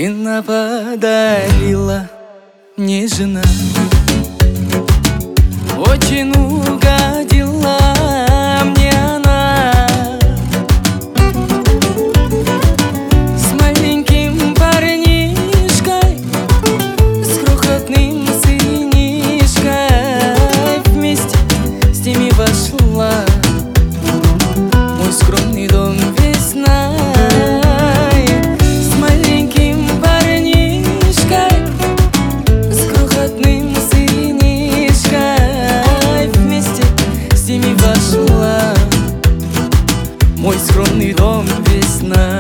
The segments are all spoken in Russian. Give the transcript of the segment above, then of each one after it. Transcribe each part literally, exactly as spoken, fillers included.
Сына подарила мне жена, очень угодила мне она. С маленьким парнишкой, с крохотным сынишкой вместе с ними вошла мой скромный дом весна. Мой скромный дом весна.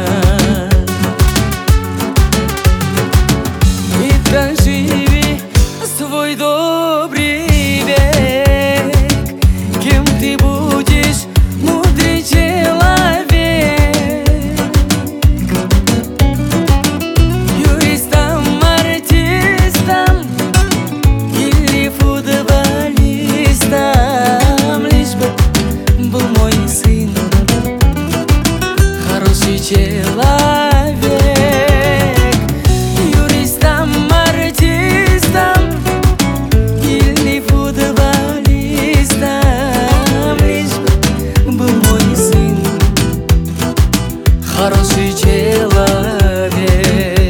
И доживи свой добрый век, кем ты будешь, мудрый человек, юристом, артистом или футболистом, лишь бы был мой сын хороший человек, юристом, артистом или футболистом, лишь бы был мой сын хороший человек.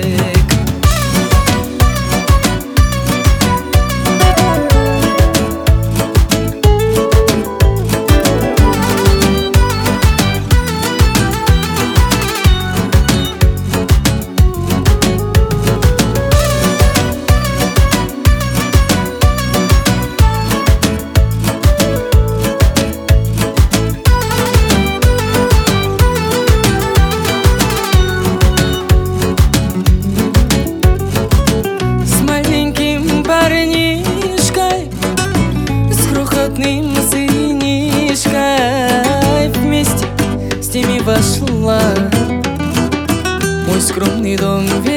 Парнишкой, с крохотным сынишкой вместе с ними вошла мой скромный дом.